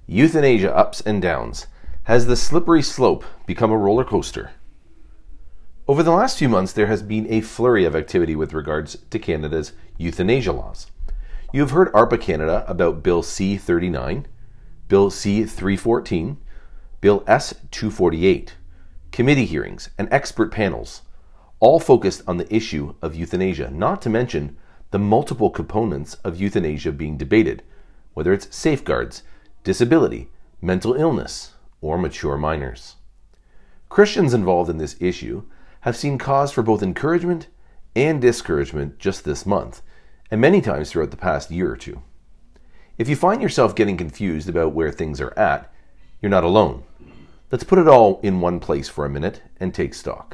Euthanasia ups and downs. Has the slippery slope become a roller coaster? Over the last few months, there has been a flurry of activity with regards to Canada's euthanasia laws. You have heard ARPA Canada about Bill C-39, Bill C-314, Bill S-248, committee hearings, and expert panels, all focused on the issue of euthanasia, not to mention the multiple components of euthanasia being debated, whether it's safeguards, disability, mental illness, or mature minors. Christians involved in this issue have seen cause for both encouragement and discouragement just this month, and many times throughout the past year or two. If you find yourself getting confused about where things are at, you're not alone. Let's put it all in one place for a minute and take stock.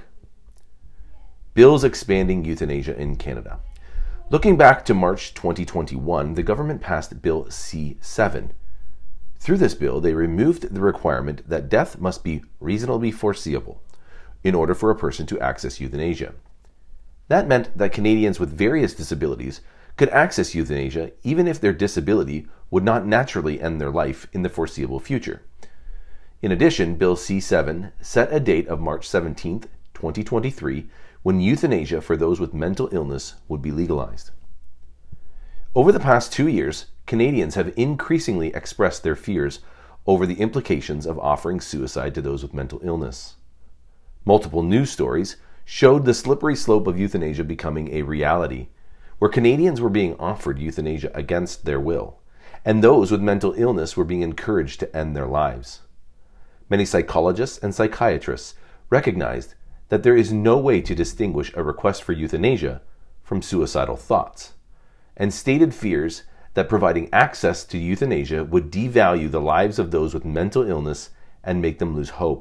Bills expanding euthanasia in Canada. Looking back to March 2021, the government passed Bill C-7. Through this bill, they removed the requirement that death must be reasonably foreseeable in order for a person to access euthanasia. That meant that Canadians with various disabilities could access euthanasia even if their disability would not naturally end their life in the foreseeable future. In addition, Bill C-7 set a date of March 17, 2023, when euthanasia for those with mental illness would be legalized. Over the past 2 years, Canadians have increasingly expressed their fears over the implications of offering suicide to those with mental illness. Multiple news stories showed the slippery slope of euthanasia becoming a reality, where Canadians were being offered euthanasia against their will, and those with mental illness were being encouraged to end their lives. Many psychologists and psychiatrists recognized that there is no way to distinguish a request for euthanasia from suicidal thoughts, and stated fears that providing access to euthanasia would devalue the lives of those with mental illness and make them lose hope.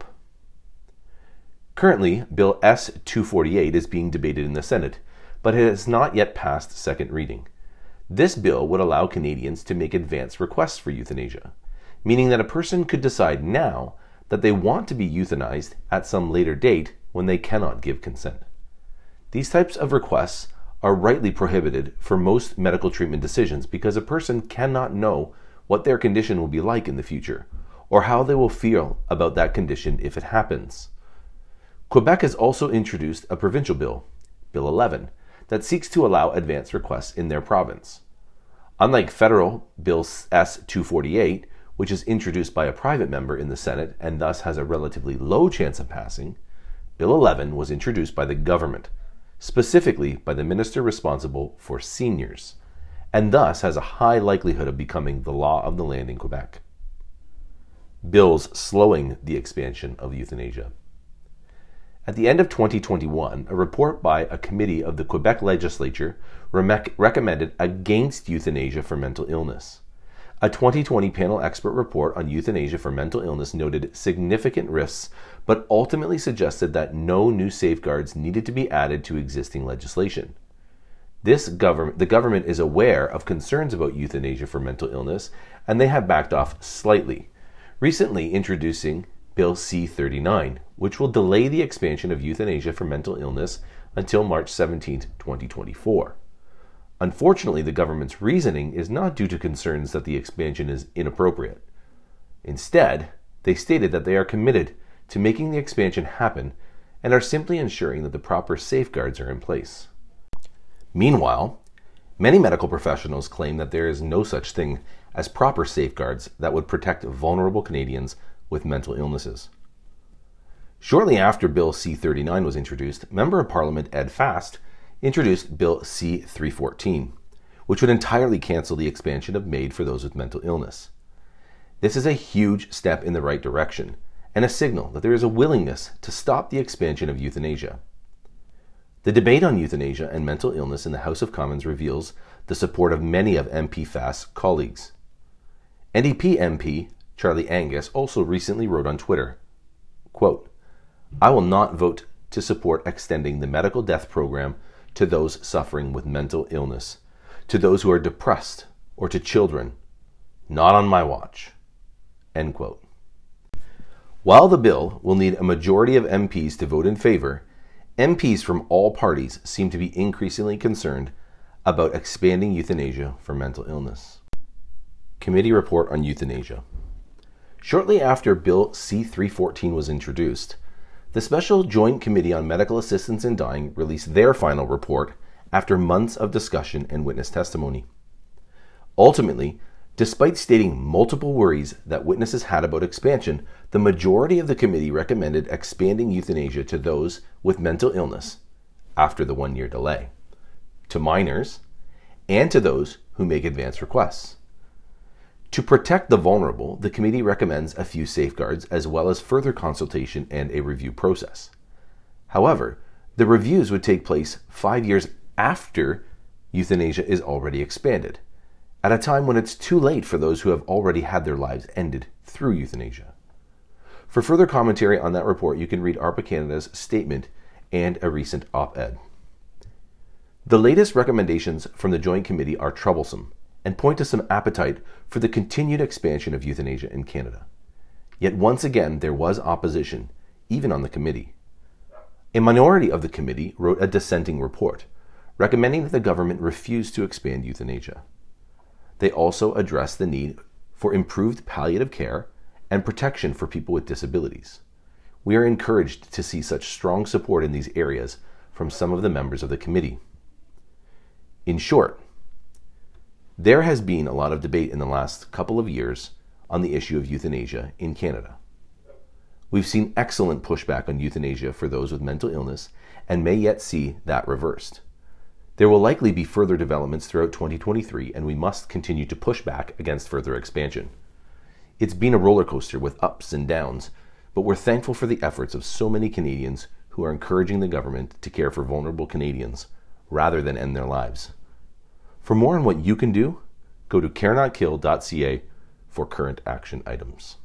Currently, Bill S-248 is being debated in the Senate, but it has not yet passed second reading. This bill would allow Canadians to make advance requests for euthanasia, meaning that a person could decide now that they want to be euthanized at some later date when they cannot give consent. These types of requests are rightly prohibited for most medical treatment decisions because a person cannot know what their condition will be like in the future or how they will feel about that condition if it happens. Quebec has also introduced a provincial bill, Bill 11, that seeks to allow advance requests in their province. Unlike federal Bill S-248, which is introduced by a private member in the Senate and thus has a relatively low chance of passing, Bill 11 was introduced by the government, specifically by the minister responsible for seniors, and thus has a high likelihood of becoming the law of the land in Quebec. Bills slowing the expansion of euthanasia. At the end of 2021, a report by a committee of the Quebec legislature recommended against euthanasia for mental illness. A 2020 panel expert report on euthanasia for mental illness noted significant risks, but ultimately suggested that no new safeguards needed to be added to existing legislation. The government is aware of concerns about euthanasia for mental illness, and they have backed off slightly, recently introducing Bill C-39, which will delay the expansion of euthanasia for mental illness until March 17, 2024. Unfortunately, the government's reasoning is not due to concerns that the expansion is inappropriate. Instead, they stated that they are committed to making the expansion happen and are simply ensuring that the proper safeguards are in place. Meanwhile, many medical professionals claim that there is no such thing as proper safeguards that would protect vulnerable Canadians with mental illnesses. Shortly after Bill C-39 was introduced, Member of Parliament Ed Fast introduced Bill C-314, which would entirely cancel the expansion of MAID for those with mental illness. This is a huge step in the right direction and a signal that there is a willingness to stop the expansion of euthanasia. The debate on euthanasia and mental illness in the House of Commons reveals the support of many of MP Fast's colleagues. NDP MP Charlie Angus also recently wrote on Twitter, quote, "I will not vote to support extending the medical death program to those suffering with mental illness, to those who are depressed, or to children. Not on my watch." End quote. While the bill will need a majority of MPs to vote in favor, MPs from all parties seem to be increasingly concerned about expanding euthanasia for mental illness. Committee report on euthanasia. Shortly after Bill C-314 was introduced, the Special Joint Committee on Medical Assistance in Dying released their final report after months of discussion and witness testimony. Ultimately, despite stating multiple worries that witnesses had about expansion, the majority of the committee recommended expanding euthanasia to those with mental illness after the 1-year delay, to minors, and to those who make advance requests. To protect the vulnerable, the committee recommends a few safeguards as well as further consultation and a review process. However, the reviews would take place 5 years after euthanasia is already expanded, at a time when it's too late for those who have already had their lives ended through euthanasia. For further commentary on that report, you can read ARPA Canada's statement and a recent op-ed. The latest recommendations from the Joint Committee are troublesome and point to some appetite for the continued expansion of euthanasia in Canada. Yet once again, there was opposition, even on the committee. A minority of the committee wrote a dissenting report, recommending that the government refuse to expand euthanasia. They also addressed the need for improved palliative care and protection for people with disabilities. We are encouraged to see such strong support in these areas from some of the members of the committee. In short, there has been a lot of debate in the last couple of years on the issue of euthanasia in Canada. We've seen excellent pushback on euthanasia for those with mental illness and may yet see that reversed. There will likely be further developments throughout 2023, and we must continue to push back against further expansion. It's been a roller coaster with ups and downs, but we're thankful for the efforts of so many Canadians who are encouraging the government to care for vulnerable Canadians rather than end their lives. For more on what you can do, go to carenotkill.ca for current action items.